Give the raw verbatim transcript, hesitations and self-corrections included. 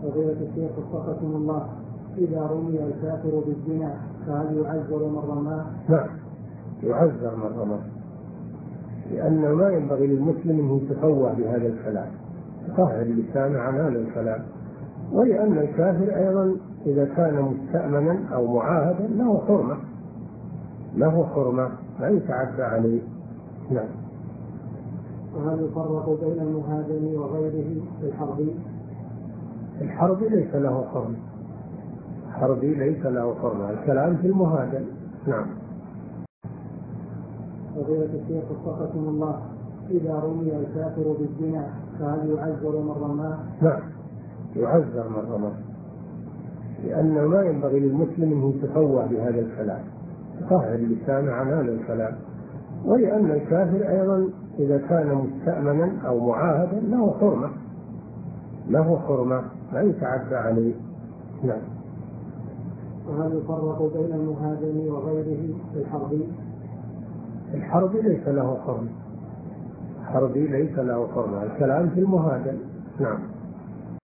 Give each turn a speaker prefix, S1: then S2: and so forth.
S1: فضيلة الشيخ وفقكم الله، إذا رمي الكافر بالزنا فهل يعذر من رماه؟
S2: نعم يعذر من رماه، لأنه ما ينبغي للمسلم أن يتفوه بهذا الكلام، يطهر لسانه عن هذا الكلام. ولأن الكافر أيضا إذا كان مستأمنا أو معاهدا له حرمة، له حرمة لا يتعدى عليه. نعم.
S1: وهل يفرق بين المهاجم وغيره في الحرب؟
S2: الحرب ليس له حرمة، الحرب ليس له حرمة، الكلام في المهاجم. نعم.
S1: فضيلة الشيخ وفقكم الله، إذا رمي الكافر بالزنا فهل يعذر من رماه؟
S2: نعم يعذر من رماه، لأنه ما ينبغي للمسلم أن يتفوه بهذا الكلام، يطهر لسانه عن هذا الكلام. ولأن الكافر أيضا إذا كان مستأمنا أو معاهدا له حرمة، له حرمة لا يتعدى عليه. نعم.
S1: وهل يفرق بين المهاجم وغيره في الحرب؟
S2: الحرب ليس له حرمة، الحرب ليس له حرمة، الكلام في المهاجم. نعم.